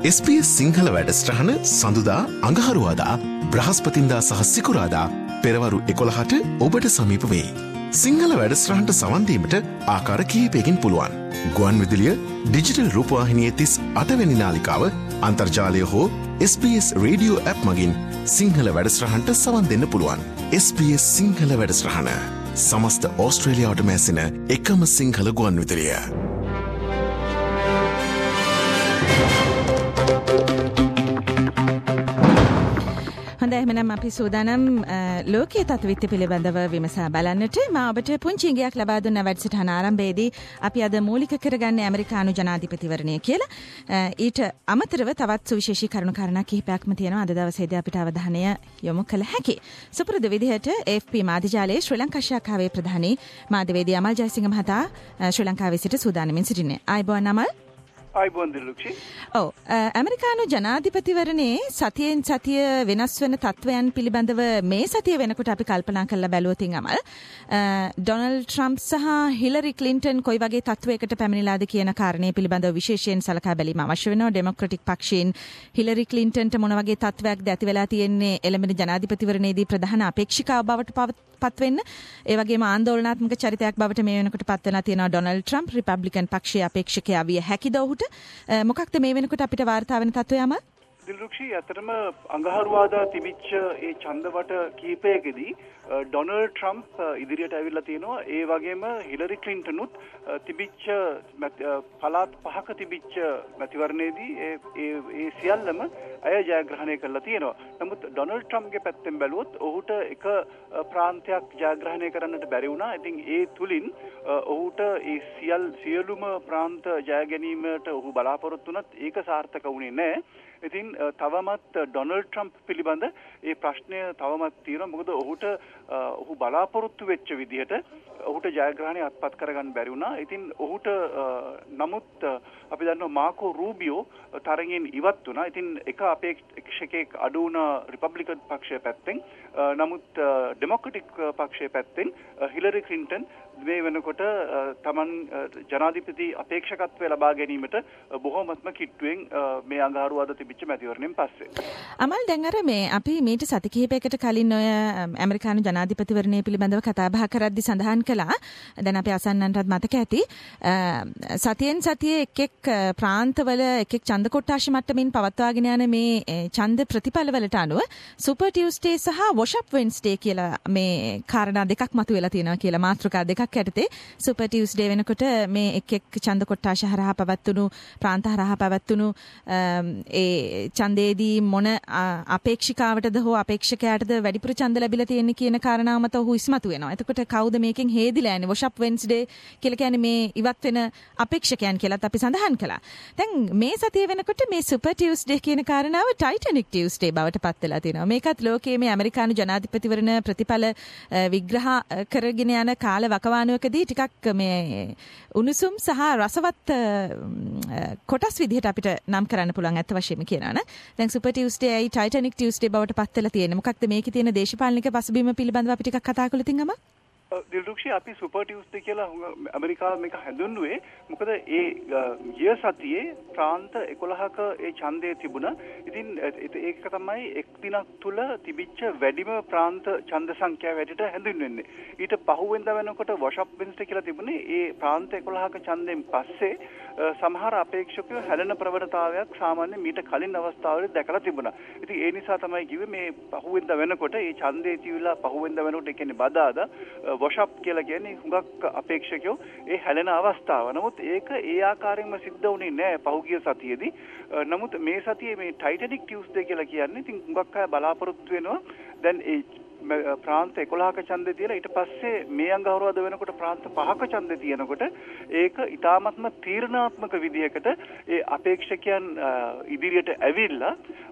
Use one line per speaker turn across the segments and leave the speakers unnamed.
SBS Sinhala වැඩසටහන සඳුදා අඟහරුවාදා බ්‍රහස්පතින්දා සහ සිකුරාදා පෙරවරු 11ට ඔබට සමීප වේ. සිංහල වැඩසටහනට සවන් දීමට ආකාර කිහිපයකින් පුළුවන්. ගුවන් විදුලිය, ඩිජිටල් රූපවාහිනියේ 38 වෙනි නාලිකාව, අන්තර්ජාලය හෝ SBS රේඩියෝ ඇප් මගින් සිංහල වැඩසටහනට සවන් දෙන්න පුළුවන්. SBS සිංහල වැඩසටහන සමස්ත ඕස්ට්‍රේලියාවටම ඇසෙන එකම සිංහල ගුවන් විදුලිය.
හොඳයි, එහෙනම් අපි සූදානම් ලෝකීය තත්ත්වය පිළිබඳව විමසා බලන්නට. මා ඔබට පුංචි ඉඟියක් ලබා දුන්න වැඩසටහන ආරම්භයේදී අපි අද මූලික කරගන්නේ ඇමරිකානු ජනාධිපතිවරණය කියලා. ඊට අමතරව තවත් සුවිශේෂී කරුණු කාරණා කිහිපයක්ම තියෙනවා අද දවසේදී අපිට අවධානය යොමු කළ හැකි. සුපුරුදු විදිහට AFP මාධ්‍යජාලයේ ශ්‍රී ලංකා ශාඛාවේ ප්‍රධානී මාධ්‍යවේදී අමල් ජයසිංහ මහතා ශ්‍රී ලංකාවේ සිට සූදානමින් සිටින්නේ. ආයුබෝවන් අමල්. ඇමරිකානු ජනාධිපතිවරණයේ සතියෙන් සතිය වෙනස් වෙන තත්ත්වයන් පිළිබඳව මේ සතිය වෙනකොට අපි කල්පනා කරලා බැලුවොතින් අමල් ඩොනල්ඩ් ට්‍රම්ප් සහ හිලරි ක්ලින්ටන් කොයි වගේ තත්ත්වයකට පැමිණිලාද කියන කාරණේ පිළිබඳව විශේෂයෙන් සලකා බැලීම අවශ්‍ය වෙනවා. ඩෙමොක්‍රැටික් පක්ෂයෙන් හිලරි ක්ලින්ටන්ට මොන වගේ තත්ත්වයක්ද ඇති වෙලා තියෙන්නේ එළඹෙන ජනාධිපතිවරණයේදී ප්‍රධාන අපේක්ෂිකාව බවට පත් වෙන්න. ඒ වගේම ආందోලනාත්මක චරිතයක් බවට මේ වෙනකොට පත් වෙලා තියෙනවා ඩොනල්ඩ් ට්‍රම්ප්. රිපබ්ලිකන් පක්ෂයේ අපේක්ෂකයා විය හැකිද ඔහුට? මොකක්ද මේ වෙනකොට අපිට වාර්තා වෙන තත්ත්වයම?
දිල්රුක්ෂි, අතරම අඟහරුවාදා තිබිච්ච ඒ ඡන්දවට කීපයකදී ඩොනල්ඩ් ට්‍රම්ප් ඉදිරියට ඇවිල්ලා තියෙනවා. ඒ වගේම හිලරි ක්ලින්ටනුත් තිබිච්ච පළාත් පහක තිබිච්ච මැතිවරණයේදී ඒ සියල්ලම අය ජයග්‍රහණය කරලා තියෙනවා. නමුත් ඩොනල්ඩ් ට්‍රම්ප්ගේ පැත්තෙන් බැලුවොත් ඔහුට එක ප්‍රාන්තයක් ජයග්‍රහණය කරන්නට බැරි වුණා. ඉතින් ඒ තුලින් ඔහුට ඒ සියලුම ප්‍රාන්ත ජය ගැනීමට ඔහු බලාපොරොත්තු වුණත් ඒක සාර්ථක වුණේ නැහැ. ඉතින් තවමත් ඩොනල්ඩ් ට්‍රම්ප් පිළිබඳ ඒ ප්‍රශ්නය තවමත් තියෙනවා. මොකද ඔහු බලාපොරොත්තු වෙච්ච විදිහට ඔහුට ජයග්‍රහණය අත්පත් කරගන්න බැරි වුණා. ඉතින් ඔහුට නමුත් අපි දන්නවා මාකෝ රූබියෝ තරගෙන් ඉවත් වුණා. ඉතින් එක අපේක්ෂකෙක් අඩු වුණ රිපබ්ලිකන් පක්ෂයේ පැත්තෙන්, නමුත් ඩෙමොක්‍රැටික් පක්ෂයේ පැත්තෙන් හිලරි ක්ලින්ටන් මේ වෙනකොට තමන් ජනාධිපති අපේක්ෂකත්වය ලබා ගැනීමට බොහෝමත්ම කිට්ටුවෙන් මේ අඟහරුවාදා තිබිච්ච මැතිවරණයෙන් පස්සේ.
අමල්, දැන් අර මේ අපි මීට සති කිහිපයකට කලින් ඔය ඇමරිකානු ජනාධිපතිවරණය පිළිබඳව කතා බහ කරද්දී සඳහන් කළා. දැන් අපි අසන්නන්ටත් මතක ඇති. සතියෙන් සතියේ එක් ප්‍රාන්තවල එක් ඡන්ද කොට්ටාශ මට්ටමින් පවත්වාගෙන යන මේ ඡන්ද ප්‍රතිඵලවලට අනුව සුපර් ටියුස්ඩේ සහ වොෂ් අප් වෙන්ස්ඩේ කියලා මේ කාරණා දෙකක් මතුවලා තියෙනවා කියලා මාතෘකා දෙකක් යටතේ සුපර් ටියුස්ඩේ වෙනකොට මේ එක් ඡන්ද කොට්ටාශ හරහා පවත්වුණු ප්‍රාන්ත හරහා පවත්වුණු ඒ ඡන්දේදී මොන අපේක්ෂිකාවටද හෝ අපේක්ෂකයාටද වැඩිපුර ඡන්ද ලැබිලා තියෙන්නේ කියන කාරණාව මත ඔහු ඉස්මතු වෙනවා. එතකොට කවුද මේකෙන් හේදිලා යන්නේ? වොෂ් අප් වෙන්ස්ඩේ කියලා කියන්නේ මේ ඉවත් වෙන අපේක්ෂකයන් කියලාත් අපි සඳහන් කළා. දැන් මේ සතිය වෙනකොට මේ සුපර් ටියුස්ඩේ කියන කාරණාව ටයිටැනික් ටියුස්ඩේ බවට පත් වෙලා තියෙනවා. මේකත් ලෝකයේ මේ ඇමරිකානු ජනාධිපතිවරණ ප්‍රතිඵල විග්‍රහ කරගෙන යන කාල වකවානුවකදී ටිකක් මේ උණුසුම් සහ රසවත් කොටස් විදිහට අපිට නම් කරන්න පුළුවන් ඇත්ත වශයෙන්ම කියනවනේ. දැන් සුපර් ටියුස්ඩේ ඇයි ටයිටැනික් ටියුස්ඩේ බවට පත් වෙලා තියෙන්නේ? මොකක්ද මේකේ තියෙන දේශපාලනික පසුබිම පිළිබඳව අපි ටිකක් කතා කළොත් ඉංගම?
දිල්රුක්ෂි, අපි සුපර් ටියුස්ඩේ කියලා ඇමරිකාව මේක හඳුන්වුවේ මොකද ඒ ගිය සතියේ ප්‍රාන්ත 11ක ඒ ඡන්දය තිබුණා. ඉතින් ඒක තමයි එක් දිනක් තුල තිබිච්ච වැඩිම ප්‍රාන්ත ඡන්ද සංඛ්‍යාව හැටියට හැඳින්වෙන්නේ. ඊට පහුවෙන්දා වෙනකොට වොෂ් අප් වෙන්ස්ඩේ කියලා තිබුණේ ඒ ප්‍රාන්ත 11ක ඡන්දයෙන් පස්සේ සමහර අපේක්ෂකයෝ හැලෙන ප්‍රවණතාවයක් සාමාන්‍ය මීට කලින් අවස්ථාවලදී දැකලා තිබුණා. ඉතින් ඒ නිසා තමයි කිව්වේ මේ පහුවෙන්දා වෙනකොට ඒ ඡන්දේ තියලා පහුවෙන්දා වෙනකොට ඒ කියන්නේ බදාදා වොෂ් අප් කියලා කියන්නේ හුඟක් අපේක්ෂකයෝ ඒ හැලෙන අවස්ථාව. නමුත් ඒක ඒ ආකාරයෙන්ම සිද්ධ වුණේ නැහැ පහුගිය සතියේදී. නමුත් මේ සතියේ මේ ටයිටැනික් ටියුස්ඩේ කියලා කියන්නේ ඉතින් හුඟක් අය බලාපොරොත්තු වෙනවා. දැන් ඒ ප්‍රාන්ත 11ක ඡන්දේ තියලා ඊට පස්සේ මේ අඟහරුවාද වෙනකොට ප්‍රාන්ත 5ක ඡන්දේ තියෙනකොට ඒක ඊටාත්ම තීරණාත්මක විදිහකට ඒ අපේක්ෂකයන් ඉදිරියට ඇවිල්ලා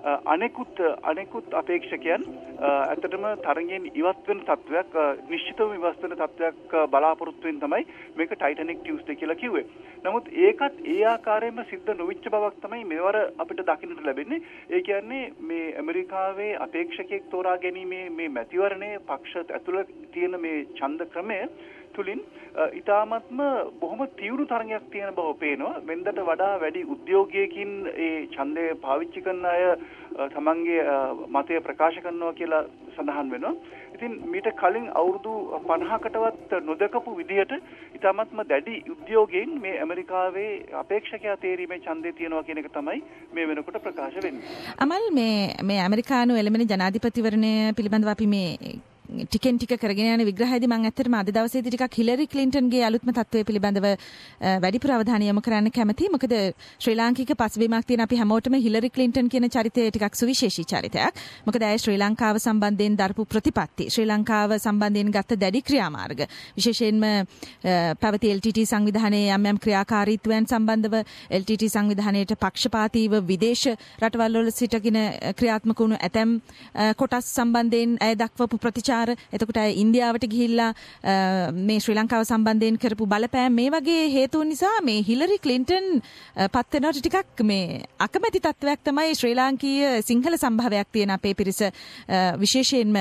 අනෙකුත් අපේක්ෂකයන් ඇත්තටම තරගෙන් ඉවත් වෙන තත්වයක්, නිශ්චිතව ඉවත් වෙන තත්වයක් බලාපොරොත්තු වෙන තමයි මේක ටයිටැනික් ටියුස්ඩේ කියලා කිව්වේ. නමුත් ඒකත් ඒ ආකාරයෙන්ම සිද්ධ නොවිච්ච බවක් තමයි මෙවර අපිට දකින්නට ලැබෙන්නේ. ඒ කියන්නේ මේ ඇමරිකාවේ අපේක්ෂකයෙක් තෝරා ගැනීමේ මේ මැතිවරණයේ පක්ෂ ඇතුළත තියෙන මේ ඡන්ද ක්‍රමය තුලින් ඊටාත්ම බොහොම තීව්‍ර තරඟයක් තියෙන බව පේනවා. වෙනදට වඩා වැඩි උද්‍යෝගයකින් ඒ ඡන්දය පාවිච්චි කරන අය තමන්ගේ මතය ප්‍රකාශ කරනවා කියලා සඳහන් වෙනවා. ඉතින් මීට කලින් අවුරුදු 50කටවත් නොදකපු විදිහට ඊටාත්ම දැඩි උද්‍යෝගයෙන් මේ ඇමරිකාවේ අපේක්ෂකයා තේරීමේ ඡන්දය තියෙනවා කියන එක තමයි මේ වෙනකොට ප්‍රකාශ වෙන්නේ.
අමල් මේ ඇමරිකානු එළමෙන ජනාධිපතිවරණය පිළිබඳව අපි මේ ටිකෙන් ටික කරගෙන යන විග්‍රහයේදී මම ඇත්තටම අද දවසේදී ටිකක් හිලරි ක්ලින්ටන්ගේ අලුත්ම තත්ත්වය පිළිබඳව වැඩිපුර අවධානය යොමු කරන්න කැමතියි. මොකද ශ්‍රී ලාංකික පසුබිමක් තියෙන අපි හැමෝටම හිලරි ක්ලින්ටන් කියන චරිතය ටිකක් සුවිශේෂී චරිතයක්. මොකද ඇය ශ්‍රී ලංකාව සම්බන්ධයෙන් දරපු ප්‍රතිපත්ති, ශ්‍රී ලංකාව සම්බන්ධයෙන් ගත්ත දැඩි ක්‍රියාමාර්ග, විශේෂයෙන්ම පැවති LTT සංවිධානයේ යම් යම් ක්‍රියාකාරීත්වයන් සම්බන්ධව LTT සංවිධානයට පක්ෂපාතීව විදේශ රටවල් වල සිටගෙන ක්‍රියාත්මක වුණු ඇතැම් කොටස් සම්බන්ධයෙන් ඇය දක්වපු ප්‍රතිචාර, එතකොට ඉන්දියාවට ගිහිල්ලා මේ ශ්‍රී ලංකාව සම්බන්ධයෙන් කරපු බලපෑම්, මේ වගේ හේතුන් නිසා මේ හිලරි ක්ලින්ටන් පත් වෙනවට ටිකක් මේ අකමැති තත්වයක් තමයි ශ්‍රී ලාංකීය සිංහල සම්භාවයක් තියෙන අපේ පිරිස විශේෂයෙන්ම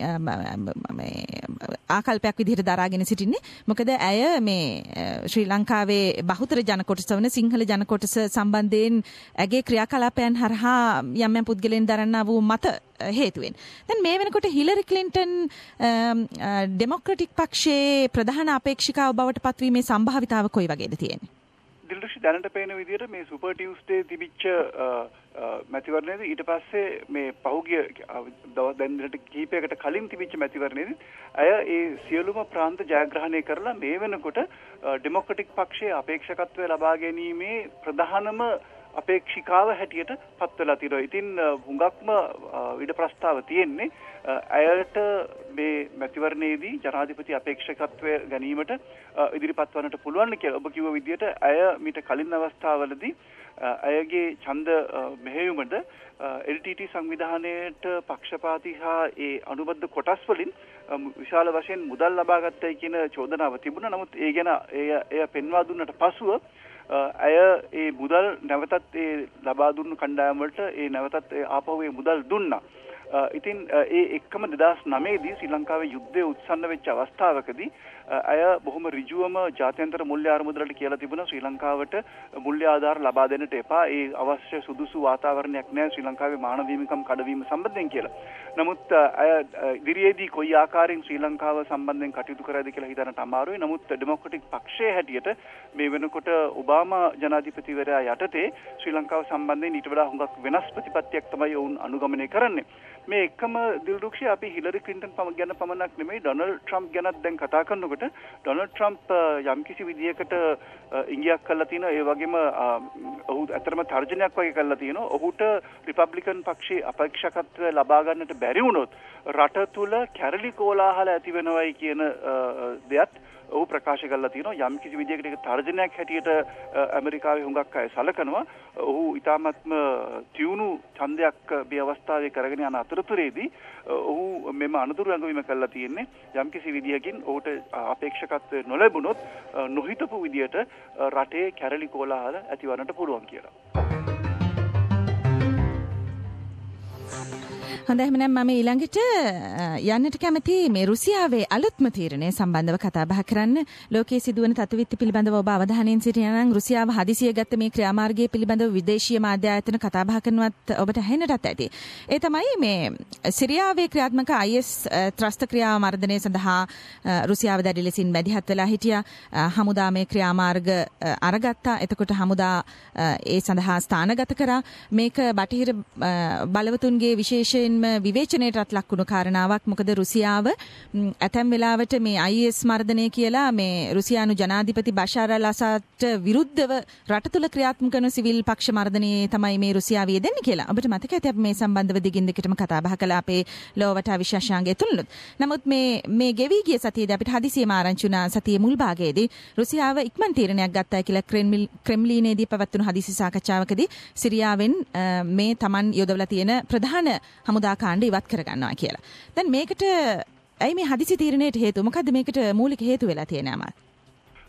ආකල්පයක් විදිහට දරාගෙන සිටින්නේ. මොකද ඇය මේ ශ්‍රී ලංකාවේ බහුතර ජන කොටස වන සිංහල ජන කොටස සම්බන්ධයෙන් ඇගේ ක්‍රියාකලාපයන් හරහා යම් යම් පුද්ගලයන් දරන්නා වූ මත හේතුවෙන්. දැන් මේ වෙනකොට හිලරි ක්ලින්ටන් ඩෙමොක්‍රටික් පක්ෂයේ ප්‍රධාන අපේක්ෂිකාව බවට පත්වීමේ සම්භාවිතාව කොයි වගේද තියෙන්නේ?
දිල්රුෂි දැනට පේන විදිහට මේ සුපර් ටියුස්ඩේ තිබිච්ච මැතිවරණයේදී ඊට පස්සේ මේ පහුගිය දැන් කීපයකට කලින් තිබිච්ච මැතිවරණයේදී අය ඒ සියලුම ප්‍රාන්ත ජයග්‍රහණය කරලා මේ වෙනකොට ඩෙමොක්‍රටික් පක්ෂයේ අපේක්ෂකත්වය ලබා ගැනීමේ ප්‍රධානම අපේක්ෂිකාව හැටියට පත් වෙලා තියෙනවා. ඉතින් හුඟක්ම ඉඩ ප්‍රස්තාව තියෙන්නේ අයට මේ මැතිවරණයේදී ජනාධිපති අපේක්ෂකත්වය ගැනීමට ඉදිරිපත් වන්නට පුළුවන් කියලා. ඔබ කිව්ව විදිහට අය මීට කලින් අවස්ථාවලදී අයගේ ඡන්ද මෙහෙයුමට LTT සංවිධානයට පක්ෂපාතී හා ඒ අනුබද්ධ කොටස් වලින් විශාල වශයෙන් මුදල් ලබා ගත්තයි කියන චෝදනාව තිබුණා. නමුත් ඒ ගැන එය පෙන්වා දුන්නට පසුව අය ඒ මුදල් නැවතත් ඒ ලබා දුන්නු කණ්ඩායම් වලට ඒ නැවතත් ආපහු ඒ මුදල් දුන්නා. ඉතින් ඒ එක්කම 2009 දී ශ්‍රී ලංකාවේ යුද්ධය උත්සන්න වෙච්ච අවස්ථාවකදී අය බොහොම ඍජුවම ජාත්‍යන්තර මුල්‍ය ආරමුදලට කියලා තිබුණා ශ්‍රී ලංකාවට මුල්‍ය ආධාර ලබා දෙන්නට එපා. ඒ අවශ්‍ය සුදුසු වාතාවරණයක් නැහැ ශ්‍රී ලංකාවේ මානව හිමිකම් කඩවීම සම්බන්ධයෙන් කියලා. නමුත් අය ඉදිරියේදී කොයි ආකාරයෙන් ශ්‍රී ලංකාව සම්බන්ධයෙන් කටයුතු කරයිද කියලා හිතන්නට අමාරුයි. නමුත් ඩෙමොක්‍රටික් පක්ෂයේ හැටියට මේ වෙනකොට ඔබාමා ජනාධිපතිවරයා යටතේ ශ්‍රී ලංකාව සම්බන්ධයෙන් ඊට වඩා හුඟක් වෙනස් ප්‍රතිපත්තියක් තමයි ඔවුන් අනුගමනය කරන්නේ. මේ එකම දිල්රුක්ෂි අපි හිලරි ක්ලින්ටන් ගැන පමණක් නෙමෙයි ඩොනල්ඩ් ට්‍රම්ප් ගැනත් දැන් කතා කරනකොට ඩොනල්ඩ් ට්‍රම්ප් යම්කිසි විදියකට ඉංගියක් කළා තියෙනවා. ඒ වගේම ඔහු ඇත්තටම තර්ජනයක් වගේ කළා තියෙනවා. ඔහුට රිපබ්ලිකන් පක්ෂයේ අපේක්ෂකත්වය ලබා ගන්නට බැරි වුණොත් රට තුල කැරලි කෝලාහල ඇති වෙනවයි කියන දෙයක් ඔහු ප්‍රකාශ කරලා තියෙනවා. යම් කිසි විදියකට ඒක තර්ජනයක් හැටියට ඇමරිකාවේ හුඟක් අය සලකනවා. ඔහු ඊටාත්ම තියුණු ඡන්දයක් මේ අවස්ථාවේ කරගෙන යන අතරතුරේදී ඔහු මෙම අනුතුරු ඇඟවීම කළා තියෙන්නේ. යම් කිසි විදියකින් ඔහුට අපේක්ෂකත්වය නොලැබුණොත් නොහිතපු විදියට රටේ කැරලි කෝලාහල ඇතිවන්නට පුළුවන් කියලා.
හොඳයි, එහෙනම් මම ඊළඟට යන්නට කැමති මේ රුසියාවේ අලුත්ම තීරණය සම්බන්ධව කතා බහ කරන්න. ලෝකයේ සිදුවන තත්ත්වවිත්ති පිළිබඳව ඔබ අවධානයෙන් සිටිනා නම් රුසියාව හදිසිය ගත්ත මේ ක්‍රියාමාර්ගය පිළිබඳව විදේශීය මාධ්‍ය ආයතන කතා බහ කරනවත් ඔබට ඇහෙන්නටත් ඇති. ඒ තමයි මේ සිරියාවේ ක්‍රියාත්මක IS ත්‍රස්ත ක්‍රියාව මර්ධනය සඳහා රුසියාව දැඩි ලෙසින් මැදිහත් වෙලා හිටියා. හමුදා මේ ක්‍රියාමාර්ග අරගත්තා. එතකොට හමුදා ඒ සඳහා ස්ථානගත කරා. මේක බටහිර බලවතුන්ගේ විශේෂයෙන් විවේචනයටත් ලක් වුණු කාරණාවක්. මොකද රුසියාව ඇතැම් වෙලාවට මේ IS මර්ධනය කියලා මේ රුසියානු ජනාධිපති බෂාර් අල් අසාඩ්ට විරුද්ධව රට තුළ ක්‍රියාත්මක කරන සිවිල් පක්ෂ මර්ධනයේ තමයි මේ රුසියාව යෙදෙන්නේ කියලා. ඔබට මතක ඇති අපි මේ සම්බන්ධව දිගින් දිගටම කතා බහ කළා අපේ ලෝවටා විශේෂාංගය තුලනුත්. නමුත් මේ ගෙවි ගිය සතියේදී අපිට හදිසියෙම ආරංචි වුණා සතියේ මුල් භාගයේදී රුසියාව ඉක්මන් තීරණයක් ගත්තා කියලා ක්‍රෙම්ලිනයේදී පැවැත්වුණු හදිසි සාකච්ඡාවකදී සිරියාවෙන් මේ Taman යොදවලා තියෙන ප්‍රධාන හමුදා කාණ්ඩ ඉවත් කරගන්නවා කියලා. දැන් මේකට ඇයි මේ හදිසි තීරණයට හේතුව? මොකද්ද මේකට මූලික හේතුව වෙලා තියෙන්නේ අමල්?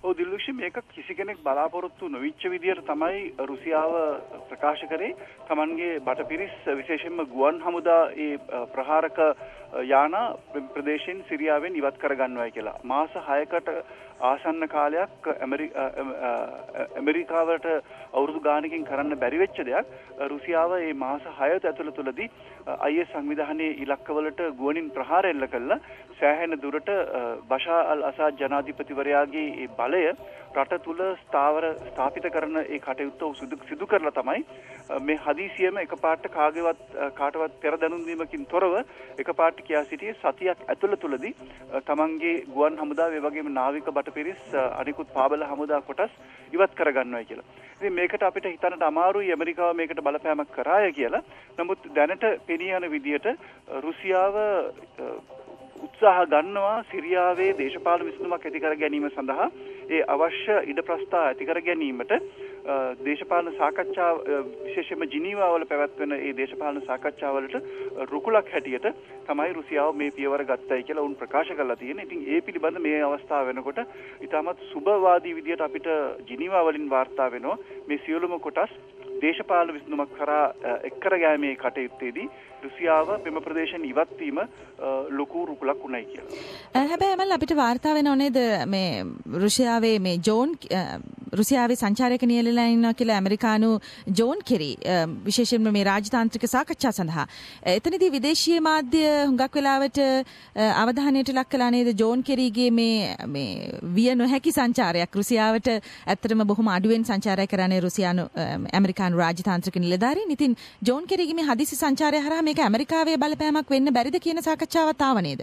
ඔව් දිල්ෂි මේක කිසි කෙනෙක් බලාපොරොත්තු නොවිච්ච විදියට තමයි රුසියාව ප්‍රකාශ කරේ තමන්ගේ බටපිරිස් විශේෂයෙන්ම ගුවන් හමුදා ඒ ප්‍රහාරක යාන ප්‍රදේශයෙන් සිරියාවෙන් ඉවත් කරගන්නවයි කියලා. මාස 6කට ආසන්න කාලයක් ඇමරිකාවට අවුරුදු ගානකින් කරන්න බැරි වෙච්ච දෙයක් රුසියාව මේ මාස 6 ඇතුළතදී IS සංවිධානයේ ඉලක්කවලට ගුවනින් ප්‍රහාර එල්ල කළා. සෑහෙන දුරට බෂාර් අල් අසාද් ජනාධිපතිවරයාගේ ඒ බලය රට තුල ස්ථාපිත කරන ඒ කටයුත්ත සිදු කරලා තමයි මේ හදිසියෙම එකපාරට කාටවත් පෙර දැනුම් දීමකින් තොරව එකපාරට කියා සිටියේ සතියක් ඇතුළතදී තමන්ගේ ගුවන් හමුදාව ඒ වගේම නාවික බටපිරිස් අනිකුත් පාබල හමුදා කොටස් ඉවත් කරගන්නවයි කියලා. ඉතින් මේකට අපිට හිතන්නට අමාරුයි ඇමරිකාව මේකට බලපෑමක් කරාය කියලා. නමුත් දැනට පෙනී යන විදියට රුසියාව උත්සාහ ගන්නවා සිරියාවේ දේශපාලන විසඳුමක් ඇති කර ගැනීම සඳහා ඒ අවශ්‍ය ඉඩ ප්‍රස්ථා ඇති කර ගැනීමට දේශපාලන සාකච්ඡා විශේෂයෙන්ම ජිනීවාවල පැවැත්වෙන ඒ දේශපාලන සාකච්ඡාවලට රුකුලක් හැටියට තමයි රුසියාව මේ පියවර ගත්තයි කියලා උන් ප්‍රකාශ කරලා තියෙනවා. ඉතින් ඒ පිළිබඳ මේ අවස්ථාව වෙනකොට ඉතාමත් සුබවාදී විදියට අපිට ජිනීවා වලින් වාර්තා වෙනවා මේ සියලුම කොටස් දේශපාලන විසඳුමක් කරා එක්කර ගෑමේ කටයුත්තේදී රුසියාව මෙම ප්‍රදේශයෙන් ඉවත් වීම ලොකු රුකුලක් උණයි කියලා.
හැබැයි මල් අපිට වාර්තා වෙනව නේද මේ රුසියාවේ මේ රුසියාවේ සංචාරක නියැලලා ඉන්නවා කියලා ඇමරිකානු ජෝන් කෙරි විශේෂයෙන්ම මේ රාජතාන්ත්‍රික සාකච්ඡා සඳහා. එතනදී විදේශීය මාධ්‍ය හුඟක් වෙලාවට අවධානයට ලක් කළා නේද ජෝන් කෙරිගේ මේ විය නොහැකි සංචාරයක් රුසියාවට ඇත්තටම බොහොම අඩුවෙන් සංචාරය කරන්නේ රුසියානු ඇමරිකානු රාජතාන්ත්‍රික නිලධාරීන්. ඉතින් ජෝන් කෙරිගේ මේ හදිසි සංචාරය හරහා මේක ඇමරිකාවේ බලපෑමක් වෙන්න බැරිද කියන සාකච්ඡාවක් ආව නේද?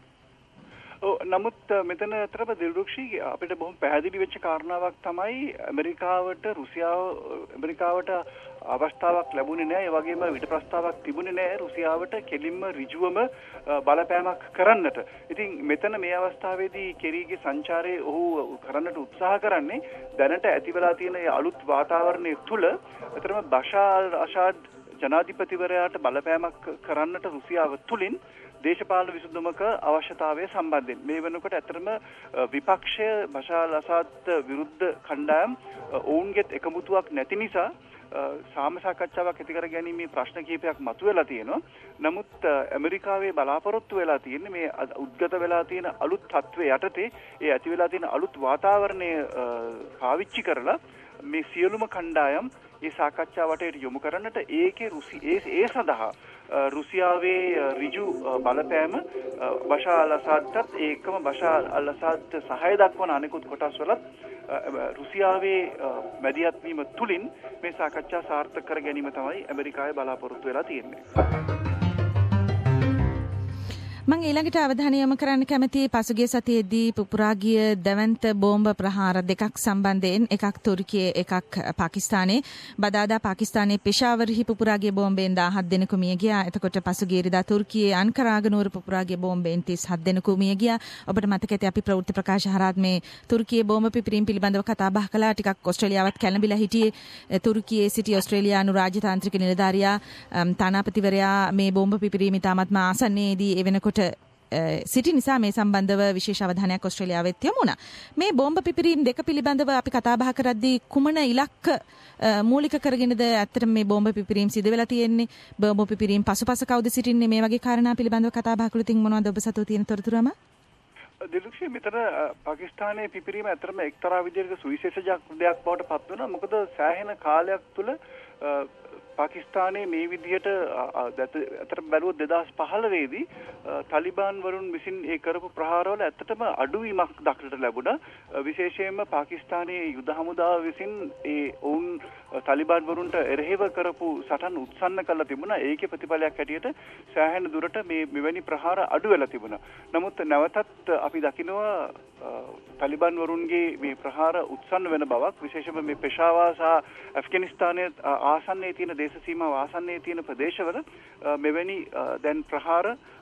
නමුත් මෙතන අතරම දිල්රුක්ෂි අපිට බොහොම පැහැදිලි වෙච්ච කාරණාවක් තමයි ඇමරිකාවට අවස්ථාවක් ලැබුණේ නැහැ. ඒ වගේම විඩ ප්‍රස්තාවක් තිබුණේ නැහැ රුසියාවට කෙලින්ම ඍජුවම බලපෑමක් කරන්නට. ඉතින් මෙතන මේ අවස්ථාවේදී කෙරීගේ සංචාරයේ ඔහු කරන්නට උත්සාහ කරන්නේ දැනට ඇති වෙලා තියෙන අලුත් වාතාවරණය තුළ අතරම බෂාර් අල් අසාද් ජනාධිපතිවරයාට බලපෑමක් කරන්නට රුසියාව තුලින් දේශපාලන විසඳුමක අවශ්‍යතාවය සම්බන්ධයෙන් මේ වෙනකොට ඇත්තටම විපක්ෂය බෂාර් අල් අසාද් විරුද්ධ කණ්ඩායම් ඔවුන්ගේත් එකමුතුවක් නැති නිසා සාම සාකච්ඡාවක් ඇති කර ගැනීමේ ප්‍රශ්න කිහිපයක් මතුවලා තියෙනවා. නමුත් ඇමරිකාවේ බලාපොරොත්තු වෙලා තියෙන්නේ මේ උද්ගත වෙලා තියෙන අලුත් තත්ත්වයේ යටතේ ඒ ඇති වෙලා තියෙන අලුත් වාතාවරණය පාවිච්චි කරලා මේ සියලුම කණ්ඩායම් මේ සාකච්ඡා වටේට යොමු කරන්නට ඒකේ ඒ සඳහා රුසියාවේ ඍජු බලපෑම බෂාර් අල් අසාද්ටත් ඒකම බෂාර් අල් අසාද් සහාය දක්වන අනෙකුත් කොටස් වලත් රුසියාවේ මැදිහත් වීම තුලින් මේ සාකච්ඡා සාර්ථක කර ගැනීම තමයි ඇමරිකාවේ බලාපොරොත්තු වෙලා තියෙන්නේ.
මම ඊළඟට අවධානය යොමු කරන්න කැමතියි පසුගිය සතියේදී පුපුරා ගිය දැවැන්ත බෝම්බ ප්‍රහාර දෙකක් සම්බන්ධයෙන් එකක් තුර්කියේ එකක් පාකිස්තානයේ බදාදා පාකිස්තානයේ පෙෂාවරෙහි පුපුරා ගිය බෝම්බෙන් 17 දෙනෙකු මිය ගියා. එතකොට පසුගිය ඉරිදා තුර්කියේ අන්කරාගනුවර පුපුරා ගිය බෝම්බෙන් 37 දෙනෙකු මිය ගියා. ඔබට මතක ඇති අපි ප්‍රවෘත්ති ප්‍රකාශ හරහාත් මේ තුර්කියේ බෝම්බ පිපිරීම පිළිබඳව කතා බහ කළා. ටිකක් ඕස්ට්‍රේලියාවත් කැළඹිලා හිටියේ. තුර්කියේ සිටි ඕස්ට්‍රේලියානු රාජතාන්ත්‍රික නිලධාරියා තානාපතිවරයා මේ බෝම්බ පිපිරීම ඉතාමත්ම ආසන්නයේදී ඒ වෙනකොට සිටි නිසා මේ සම්බන්ධව විශේෂ අවධානයක් ඕස්ට්‍රේලියාවෙත් යොමු වුණා. මේ බෝම්බ පිපිරීම දෙක පිළිබඳව අපි කතා බහ කරද්දී කුමන ඉලක්ක මූලික කරගෙනද ඇත්තටම මේ බෝම්බ පිපිරීම සිදු වෙලා තියෙන්නේ? බෝම්බ පිපිරීම පසුපස කවුද සිටින්නේ? මේ වගේ කාරණා පිළිබඳව කතා බහ කළොත් මොනවද ඔබ සතුව තියෙන තොරතුරුම?
දිලුක්ෂි මෙතන පාකිස්තානයේ පිපිරීම ඇත්තටම එක්තරා විදිහක සුවිශේෂ දෙයක් බවට පත් වෙනවා. මොකද සෑහෙන කාලයක් තුළ පාකිස්තානයේ මේ විදිහට අතට බැලුවොත් 2015 දී තාලිබාන් වරුන් විසින් ඒ කරපු ප්‍රහාරවල ඇත්තටම අඩුවීමක් දක්නට ලැබුණා. විශේෂයෙන්ම පාකිස්තානයේ යුද හමුදාව විසින් ඒ ඔවුන් තාලිබාන් වරුන්ට එරෙහිව කරපු සටන් උත්සන්න කළා තිබුණා. ඒකේ ප්‍රතිඵලයක් හැටියට සෑහෙන දුරට මේ මෙවැනි ප්‍රහාර අඩු වෙලා තිබුණා. නමුත් නැවතත් අපි දකිනවා තාලිබාන් වරුන්ගේ මේ ප්‍රහාර උත්සන්න වෙන බවක් විශේෂයෙන්ම මේ පෙෂාවර් සහ ඇෆ්ගනිස්තානයේ ආසන්නයේ තියෙන දේශ සීමාව ආසන්නයේ තියෙන ප්‍රදේශවල මෙවැනි දැන් ප්‍රහාර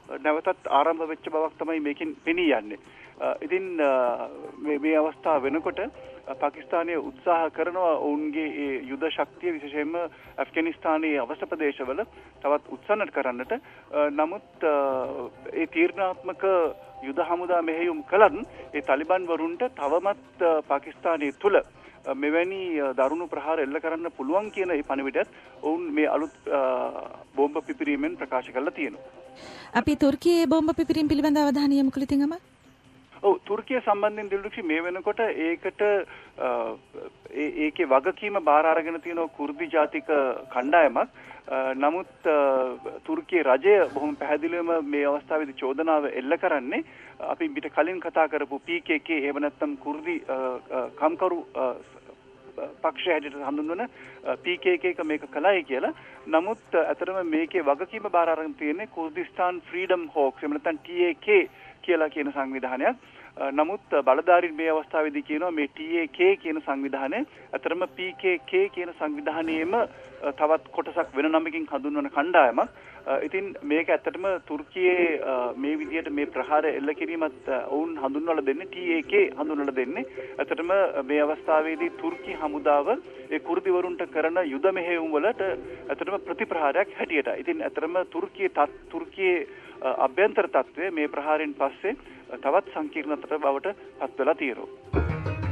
නැවතත් ආරම්භ වෙච්ච බවක් තමයි මේකෙන් පෙනී යන්නේ. ඉතින් මේ අවස්ථාව වෙනකොට පාකිස්තානය උත්සාහ කරනවා ඔවුන්ගේ ඒ යුද ශක්තිය විශේෂයෙන්ම ඇෆ්ගනිස්තානයේ අවශ්‍ය ප්‍රදේශවල තවත් උත්සන්නට කරන්නට. නමුත් ඒ තීරණාත්මක යුද හමුදා මෙහෙයුම් කළත් ඒ තාලිබාන් වරුන්ට තවමත් පාකිස්තානයේ තුල මෙවැනි දරුණු ප්‍රහාර එල්ල කරන්න පුළුවන් කියන ඒ පණිවිඩයත් ඔවුන් මේ අලුත් බෝම්බ පිපිරීමෙන් ප්‍රකාශ කරලා තියෙනවා.
අපි තුර්කියේ බෝම්බ පිපිරීම පිළිබඳව අවධානය යොමු කළ තින්ගම.
ඔව් තුර්කිය සම්බන්ධයෙන් දිලුක්ෂි මේ වෙනකොට ඒකට ඒකේ වගකීම බාර අරගෙන තියෙන කුර්දි ජාතික කණ්ඩායමක්. නමුත් තුර්කියේ රජය බොහොම පැහැදිලිවම මේ අවස්ථාවේදී චෝදනාව එල්ල කරන්නේ අපි පිට කලින් කතා කරපු PKK එහෙම නැත්නම් කුර්දි කම්කරු පක්ෂය හැටියට හඳුන්වන PKK එක මේක කළයි කියලා. නමුත් අතරම මේකේ වගකීම බාර අරගෙන තියෙන්නේ කුර්දිස්තාන් ෆ්‍රීඩම් හොක්ස් එහෙම නැත්නම් TAK කියලා කියන සංවිධානයක්. නමුත් බලධාරීන් මේ අවස්ථාවේදී කියනවා මේ TAK කියන සංවිධානය අතරම PKK කියන සංවිධානයේම තවත් කොටසක් වෙන නමකින් හඳුන්වන කණ්ඩායමක්. ඉතින් මේක ඇත්තටම තුර්කියේ මේ විදිහට මේ ප්‍රහාර එල්ල කිරීමත් ඔවුන් හඳුන්වලා දෙන්නේ TAK හඳුන්වලා දෙන්නේ. ඇත්තටම මේ අවස්ථාවේදී තුර්කි හමුදාව ඒ කුර්දිවරුන්ට කරන යුද මෙහෙයුම් වලට ඇත්තටම ප්‍රතිප්‍රහාරයක් හැටියට. ඉතින් ඇත්තටම තුර්කියේ අභ්‍යන්තර තත්ත්වය මේ ප්‍රහාරයෙන් පස්සේ තවත් සංකීර්ණතර බවට පත් වෙලා තියෙනවා.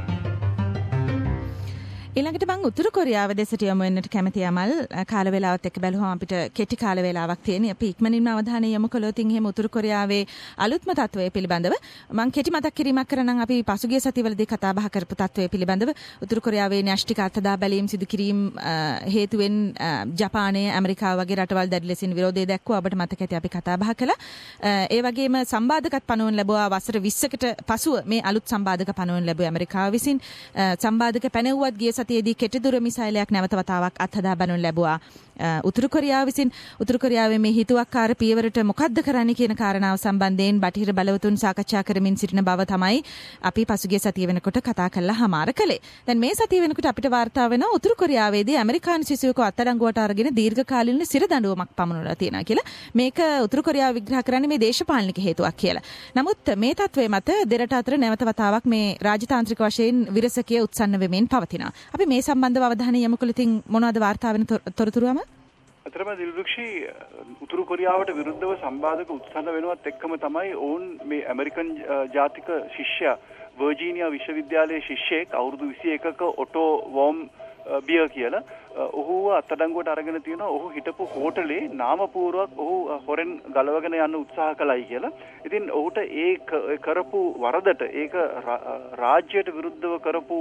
ඊළඟට මම උතුරු කොරියාව දෙසට යමු වෙන්නට කැමති යමල් කාල වේලාවත් එක්ක බැලුවම අපිට කෙටි කාල වේලාවක් තියෙනවා. අපි ඉක්මනින්ම අවධානය යොමු කළොත් එහෙම උතුරු කොරියාවේ අලුත්ම තත්ත්වය පිළිබඳව මම කෙටි මතක් කිරීමක් කරනම් අපි පසුගිය සතිවලදී කතා බහ කරපු තත්ත්වය පිළිබඳව උතුරු කොරියාවේ න්‍යෂ්ටික අත්දැක බැලීම් සිදු කිරීම හේතුවෙන් ජපානය ඇමරිකාව වගේ රටවල් දැඩි ලෙසින් විරෝධය දැක්වුවා. ඔබට මතක ඇති අපි කතා බහ කළා. ඒ වගේම සම්බාධකත් පනවන ලැබුවා වසර 20කට පසුව මේ අලුත් සම්බාධක පනවන ලැබුවා ඇමරිකාව විසින්. සම්බාධක පැනෙව්වත් ගිය සතියේදී කෙටිදුර මිසයිලයක් නැවත වතාවක් අත්හදා බලනු ලැබුවා උතුරු කොරියාව විසින්. උතුරු කොරියාවේ මේ හිතුවක්කාර පියවරට මොකද්ද කරන්න කියන කාරණාව සම්බන්ධයෙන් බටහිර බලවතුන් සාකච්ඡා කරමින් සිටින බව තමයි අපි පසුගිය සතිය වෙනකොට කතා කරලා හමාර කළේ. දැන් මේ සතිය වෙනකොට අපිට වාර්තා වෙනවා උතුරු කොරියාවේදී ඇමරිකානු සිසුවෙකු අත්අඩංගුවට අරගෙන දීර්ඝකාලීන සිර දඬුවමක් පමුණුලා තියෙනවා කියලා. මේක උතුරු කොරියාව විග්‍රහ කරන්නේ මේ දේශපාලනික හේතුවක් කියලා. නමුත් මේ තත්ත්වය මත දෙරට අතර නැවත වතාවක් මේ රාජතාන්ත්‍රික වශයෙන් විරසකිය උත්සන්න වෙමින් පවතිනවා. අපි මේ සම්බන්ධව අවධානය යොමු කළ තින් මොනවද වාර්තා වෙන තොරතුරුවම?
අතරම දිලුක්ෂි උතුරු කොරියාවට විරුද්ධව සම්බාධක උත්සන්න වෙනවත් එක්කම තමයි ඔවුන් මේ ඇමරිකන් ජාතික ශිෂ්‍යයා වර්ජීනියා විශ්වවිද්‍යාලයේ ශිෂ්‍යෙක් අවුරුදු 21ක ඔටෝ වෝම් බියර් කියලා ඔහුව අත්අඩංගුවට අරගෙන තියෙනවා. ඔහු හිටපු හෝටලේ නාමපූර්වක ඔහු හොරෙන් ගලවගෙන යන්න උත්සාහ කළයි කියලා. ඉතින් ඔහුට ඒ කරපු වරදට ඒක රාජ්‍යයට විරුද්ධව කරපු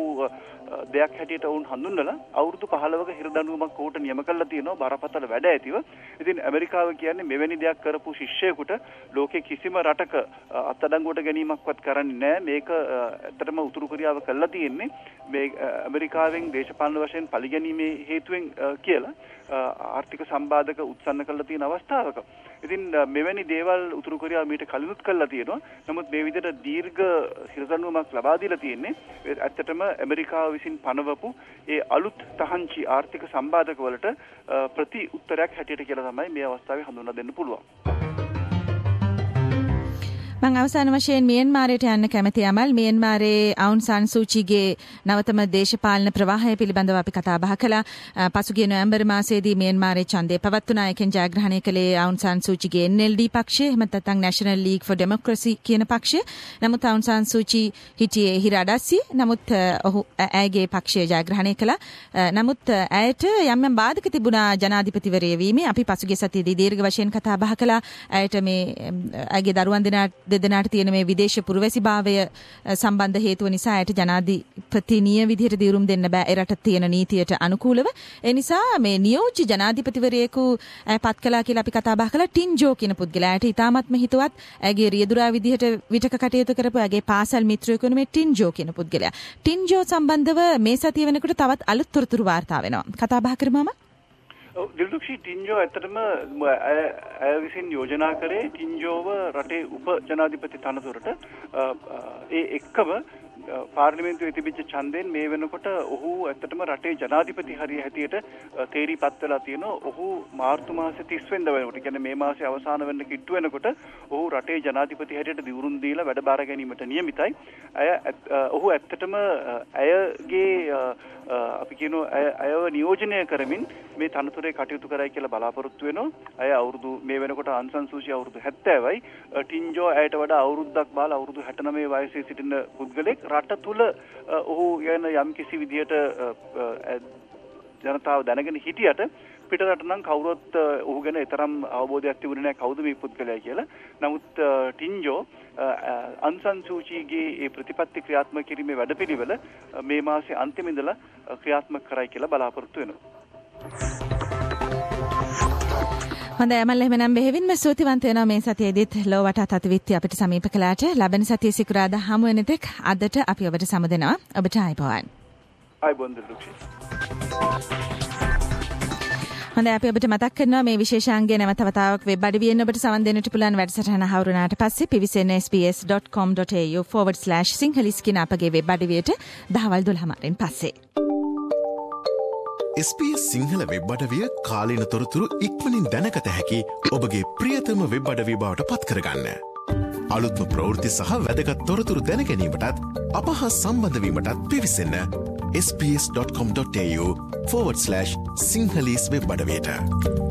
දෙයක් හැටියට ඔවුන් හඳුන්වලා අවුරුදු 15ක හිරදඬුවමක් ඔහුට නියම කරලා තියෙනවා බරපතල වැඩ ඇතිව. ඉතින් ඇමරිකාව කියන්නේ මෙවැනි දෙයක් කරපු ශිෂ්‍යයෙකුට ලෝකේ කිසිම රටක අත්අඩංගුවට ගැනීමක්වත් කරන්නේ නැහැ. මේක ඇත්තටම උතුරු කොරියාව කළා තියෙන්නේ මේ ඇමරිකාවෙන් දේශපාලන වශයෙන් පරිගැනීමේ හේතුවෙන් කියලා ආර්ථික සම්බාධක උත්සන්න කරලා තියෙන අවස්ථාවක. ඉතින් මෙවැනි දේවල් උතුරු කොරියාව මීට කලිනුත් කරලා තියෙනවා. නමුත් මේ විදිහට දීර්ඝ හිරදඬුවමක් ලබා දීලා තියෙන්නේ ඇත්තටම ඇමරිකාව විසින් පනවපු ඒ අලුත් තහංචි ආර්ථික සම්බාධක වලට ප්‍රති උත්තරයක් හැටියට කියලා තමයි මේ අවස්ථාවේ හඳුන්වා දෙන්න පුළුවන්.
මම අවසාන වශයෙන් මියන්මාරයට යන්න කැමති යමල්. මියන්මාරයේ අවුන් සාන් සූචිගේ නවතම දේශපාලන ප්‍රවාහය පිළිබඳව අපි කතා බහ කළා. පසුගිය නොවැම්බර් මාසයේදී මියන්මාරයේ ඡන්දය පවත්වන අයකින් ජයග්‍රහණය කළේ අවුන් සාන් සූචිගේ NLD පක්ෂය, එහෙම නැත්නම් National League for Democracy කියන පක්ෂය. නමුත් අවුන් සාන් සූචි හිටියේ හිරාඩස්සි. නමුත් ඔහු ඇයගේ පක්ෂය ජයග්‍රහණය කළා. නමුත් ඇයට යම් යම් බාධක තිබුණා ජනාධිපතිවරය වීමේ. අපි පසුගිය සතියේදී දීර්ඝ වශයෙන් කතා බහ කළා. ඇයට මේ ඇයගේ දරුවන් දෙදෙනාට තියෙන මේ විදේශ පුරවැසිභාවය සම්බන්ධ හේතුව නිසා ඇයට ජනාධිපතිනිය විදිහට දියුරුම් දෙන්න බෑ ඒ රට තියෙන නීතියට අනුකූලව. ඒ නිසා මේ නියෝජ්‍ය ජනාධිපතිවරයෙකු පත් කළා කියලා අපි කතා බහ කළා. ටින්ජෝ කියන පුද්ගලයා. ඇයට ඉතාමත්ම හිතවත් ඇගේ රියදුරා විදිහට විටක කටයුතු කරපු ඇගේ පාසල් මිත්‍රයෙකු වෙන මේ ටින්ජෝ කියන පුද්ගලයා. ටින්ජෝ සම්බන්ධව මේ සතිය වෙනකොට තවත් අලුත් තොරතුරු වාර්තා වෙනවා. කතා බහ කරමුම.
දිලුක්ෂි ටින්ජෝ ඇත්තටම ඇය විසින් යෝජනා කරේ ටින්ජෝව රටේ උප ජනාධිපති තනතුරට ඒ එක්කම පාර්ලිමේන්තුවේ තිබිච්ච ඡන්දයෙන් මේ වෙනකොට ඔහු ඇත්තටම රටේ ජනාධිපති හරිය හැටියට තේරීපත් වෙලා තියෙනවා. ඔහු මාර්තු මාසේ 30 වෙනිදා වෙනකොට කියන්නේ මේ මාසේ අවසාන වෙන්න කිට්ටු වෙනකොට ඔහු රටේ ජනාධිපති හැටියට දිවුරුම් දීලා වැඩ බාර ගැනීමට නියමිතයි. ඔහු ඇත්තටම ඇයගේ අපි කියනවා අයව නියෝජනය කරමින් මේ තනතුරේ කටයුතු කරයි කියලා බලාපොරොත්තු වෙනවා. අය අවුරුදු මේ වෙනකොට අන් සන් සූචි අවුරුදු 70යි. ටින්ජෝ ඇයට වඩා අවුරුද්දක් බාල අවුරුදු 69 වයසේ සිටින පුද්ගලෙක්. රට තුල ඔහු යන යම් කිසි විදියට ජනතාව දැනගෙන හිටියට පිටරට නම් කවුරුත් ඔහු ගැන තරම් අවබෝධයක් තිබුණේ නැහැ කවුද මේ පුද්ගලයා කියලා. නමුත් ටින්ජෝ අන් සන් සූචිගේ ඒ ප්‍රතිපත්ති ක්‍රියාත්මක කිරීමේ වැඩපිළිවෙල මේ මාසේ අන්තිම ඉඳලා ක්‍රියාත්මක කරයි කියලා බලාපොරොත්තු වෙනවා.
හොඳයි අමල් එහෙනම් බෙහෙවින්ම ස්තුතිවන්ත වෙනවා මේ සතියේදීත් ලෝ වටා තත්විත්‍ය අපිට සමීප කළාට. ලබන සතියේ සිකුරාදා හමු වෙන තෙක් අදට අපි ඔබට සමුදෙනවා. ඔබට ආයිබෝවන්.
ආයිබෝන් දිරුක්ෂි.
හොඳයි අපි ඔබට මතක් කරනවා මේ විශේෂාංගය නැවත වතාවක් වෙබ් අඩවියෙන් ඔබට සවන් දෙන්නට පුළුවන් වැඩසටහන හවුරුනාට පස්සේ pvsn.sbs.com.au/sinhalese කියන අපගේ වෙබ් අඩවියට දහවල් 12:00 පස්සේ.
SBS සිංහල වෙබ් අඩවිය කාලීන තොරතුරු ඉක්මනින් දැනගත හැකි ඔබගේ ප්‍රියතම වෙබ් අඩවිය බවට පත් කරගන්න. අලුත්ම ප්‍රවෘත්ති සහ වැදගත් තොරතුරු දැන ගැනීමටත් අප හා සම්බන්ධ වීමටත් පිවිසන්න sbs.com.au/sinhalese වෙබ් අඩවියට.